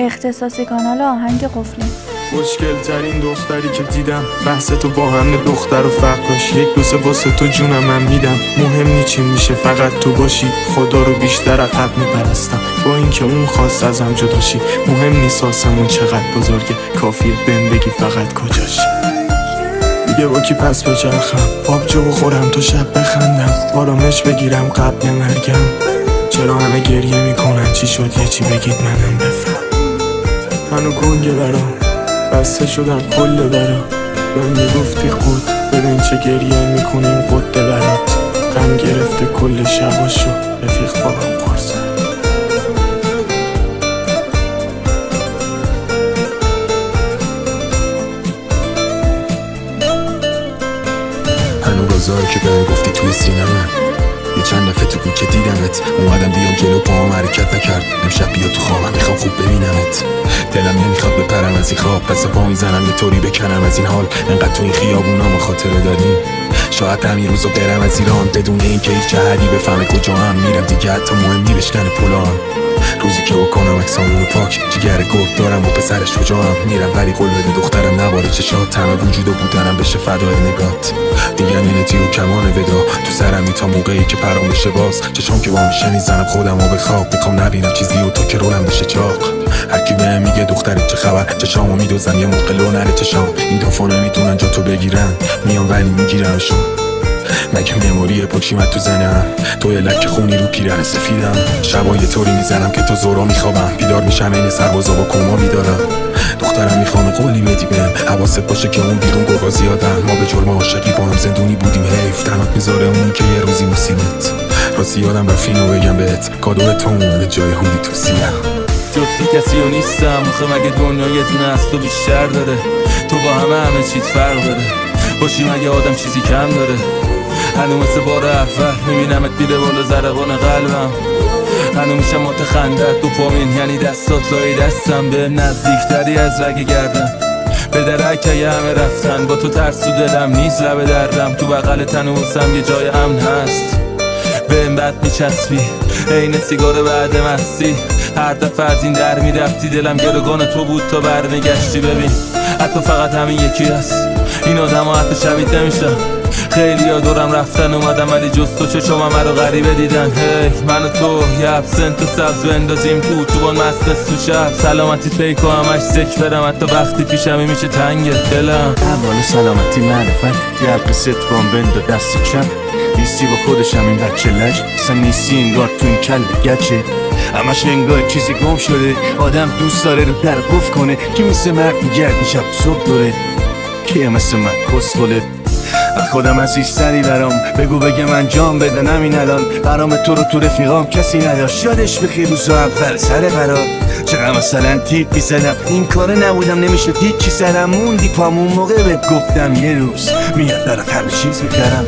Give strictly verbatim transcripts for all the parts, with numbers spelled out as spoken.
اختصاصی کانال آهنگ قفلی. خوشگل ترین دختری که دیدم، بحث تو با همه دختر و فقراش. یک دوسه واسه تو جونم من میدم، مهم نی چی میشه فقط تو باشی. خدا رو بیشتر عقب میپرستم با اینکه اون خواست ازم جداشی. مهم نیست آسمون چقدر بزرگه، کافیه بهم بگی فقط کجاشی. دیگه با کی پس بچرخم، آبجو بخورم تو شب بخندم، آرامش بگیرم قبل مرگم. چرا همه گریه میکنن، چی شد یه چی بگید منم بفهم. منو گنگه برام بسته شدم کل برا، بهم میگفتی خود ببین چه گریه میکنیم قده برات. غم گرفته کل شباشو رفیق خوابم قرصه. هنو رازایی که بهم گفتی توی سینمه، یه چند دفعه تو بود که دیدمت، اومدم بیام جلو پاهم حرکت نکرد. امشب بیا تو خوابم، میخوام خوب ببینمت. دلم نمیخواد بپرم از این خواب، پس پا میزنم یه طوری بکنم از این حال. انقدر تو این خیابونامو خاطره داریم، شاید همین روزو برم از ایران بدون اینکه هیچ جهدی بفهمه کجا هم میرم. دیگه حتی مهم نی بشکنه پلان، روزی که بکنم اکسامونو پاک. جگر گرد دارم و پسر شجاعم، میرم ولی قول بده دخترم نباره چشات. تمام وجود و بودنم بشه فدای نگات. دیگه نینتی و کمان ودا تو سرمی تا موقعی که پرام بشه باز. چشام که با میشه میزنم خودم و به خواب، میخوام نبینم چیزی و تا که رولم بشه چاق. هرکی بهم میگه دختری چه خبر، چشامو میدوزم یه موقع لو نره چشام. این دفعه نمیتونن جا تو بگیرن، میام ولی میگیرمشون. مگه مموری پاکشیمت تو زنم، تو یه لک خونی رو پیرن سفیدم. شبا یه طوری میزنم که تا زورا میخوابم، بیدار میشم این سربازا با کما میدارم. دخترم میخوام قولی بدی بهم، حواست باشه که اون بیرون گرگا زیادن. ما به جرم عاشقی با هم زندونی بودیم، حیف تنات میذاره اون که یه روزی موسیمت. راستی یادم رفت اینو بگم بهت، کادو تو اومده جای هودی تو سیاه. جز کسی و نیستم آخه، مگه دنیا یه دونه از تو بیشتر داره؟ تو با همه همه چیز فرق داره، باشی مگه آدم چیزی کم داره؟ هنو مثل بار اول میبینمت میره بالا ضربان قلبم. هنو میشم متخندت دوپامین، یعنی دستات لای دستم بهم نزدیکتری از رگ گردن. به درک همه رفتن، با تو ترس تو دلم نیست لب دردم. تو بغل تنوسم یه جای امن هست، بهم بد میچسبی عین سیگار بعد مستی. هر دفعه از این در میرفتی دلم گروگان تو بود تا برمیگشتی. ببین حتی فقط همین یکی هست، این آدم ها حتی شبیه نمیشن. خیلی ها دورم رفتن اومدم ولی جز تو چشم همه رو غریبه دیدن. هی من و تو یه ابسنت و سبز بندازیم تو اتوبان مست تو شب. سلامتی پیکو همش سک برم، حتی وقتی پیشمی میشه تنگ دلم. اول و سلامتی معرفت، یه حلقه ست بام بند و دست چپ. نیستی با خودشم این بچه لج، اصلا نیستی انگار تو این کل گچه. همش انگار چیزی گم شده، آدم دوست داره رو در قف کنه. کی مثل مرد میگرد شب صبح دوره، کی مثل من کسخله. خودم عزیزتری برام بگو بگم انجام بدنم این الان. برام تو رو تو رفیقام کسی نداشت، یادش بخیر روزا اول سر قرار. چرا مثلا تیپ میزدم این کاره نبودم نمیشد هیچی سرم موندی پامون موقع بهت گفتم یه روز میاد برات همه چیز میکردم.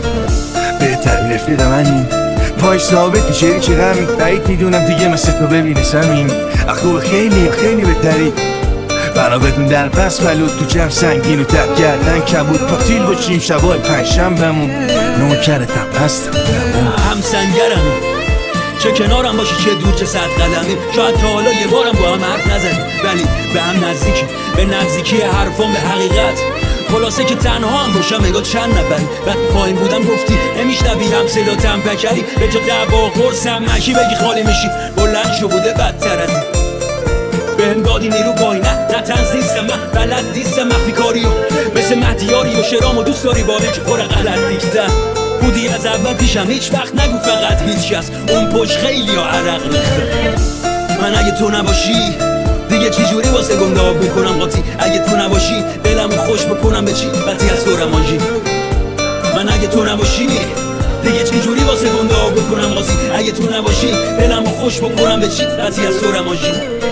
بهترین رفیق منی پایش ثابت میشه که غمی بعید میدونم دیگه مثل تو ببینی سمیم. اخو خیلی خیلی بهتری بنا بدون در پس بلود تو جمع سنگین و تر گردن کبود پاتیل باشیم شبای پنجشنبهمون. نوکرتم هستم هم سنگرمی، چه کنارم باشی چه دور چه صد قدمی. شاید تا حالا یه بارم با هم حرف نزدیم ولی به هم نزدیکی، به نزدیکی حرفان به حقیقت. خلاصه که تنها هم باشم نگاه چند نفری. وقتی پایین بودم گفتی نمیشنوی هم صداتم پکری. به جا دعوا قرصم نشی بگی خالی میشی، بلند شو بوده بدتر از این. بهم دادی نیرو بای نه نه تنز نیستم من، بلد نیستم مخفی کاریو مثل مهدیاری و شرام و دوست داری باره که پر غلط دیگتن. بودی از اول پیشم هیچ وقت نگو فقط هیچ کس، اون پشت خیلی ها عرق ریخته. من اگه تو نباشی دیگه چی جوری واسه گنده بکنم قاطی. اگه تو نباشی دلمو خوش بکنم به چی وقتی از تو رمانجی. من اگه تو نباشی دیگه چی جوری واسه گنده بکنم قاطی. اگه تو نباشی دلمو خوش بکنم به چی وقتی از تو رمانجی.